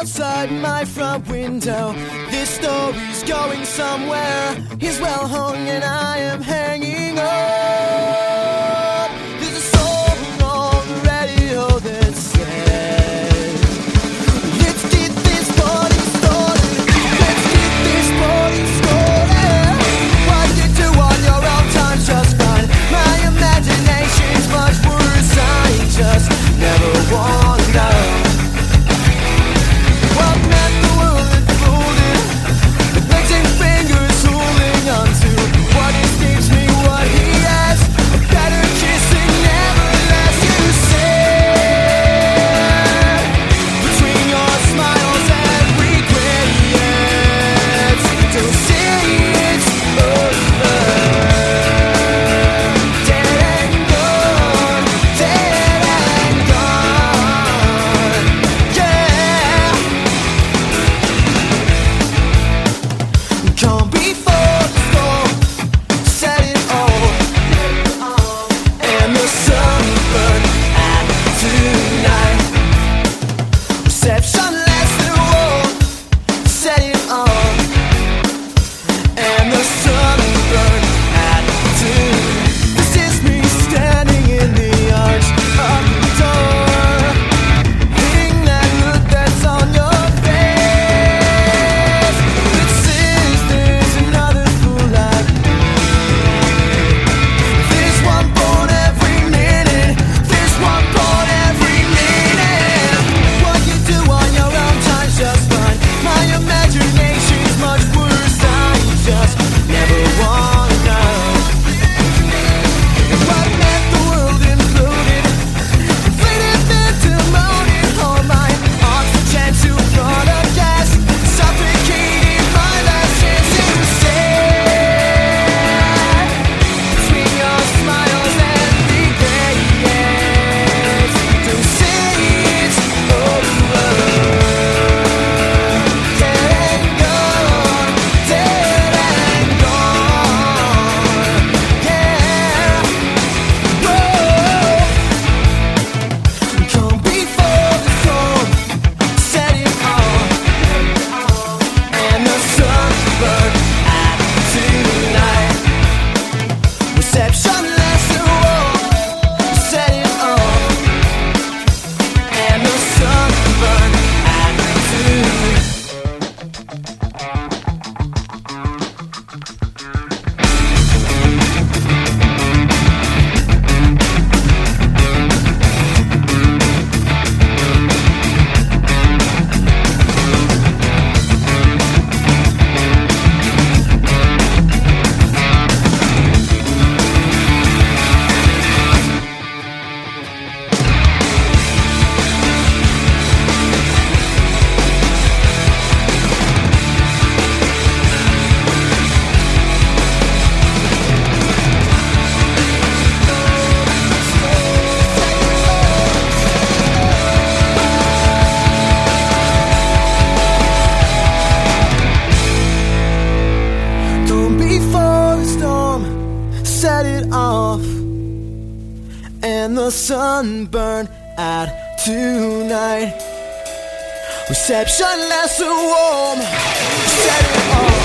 outside my front window. This story's going somewhere. He's well hung and I am hanging up. There's a song on the radio that says, let's get this party started. Let's get this party started. What you do on your own time's just fine. My imagination's much worse. I just never wonder what meant the world unfolded. With legs and fingers holding on to what escapes me, what he has. A better kiss and never lets you say. Between your smiles and regrets, don't say it's over. Dead and gone, dead and gone. Yeah. Come before the storm, set it all, and the sun burned out tonight. Reception lasted warm, set it on, and the sun burned out tonight. This is me standing in the arch of the door, hitting that look that's on your face. It says there's another fool like me. There's one born every minute. There's one born every minute. What you do on your own time's just fine. My imagination's much worse. I just never wonder what meant the world imploded. Inflated pandemonium on my oxygen to front of gas, suffocating my last chance to say. Between your smiles and regrets, don't say it's over. Dead and gone, dead and gone. Yeah. Whoa. Come before the storm, set it on, and the sun burned out tonight. Reception lasted warm, set it on, and the sun burned out tonight. Come before the storm, set it off, and the sun burned out tonight. Reception lasted warm, set it off.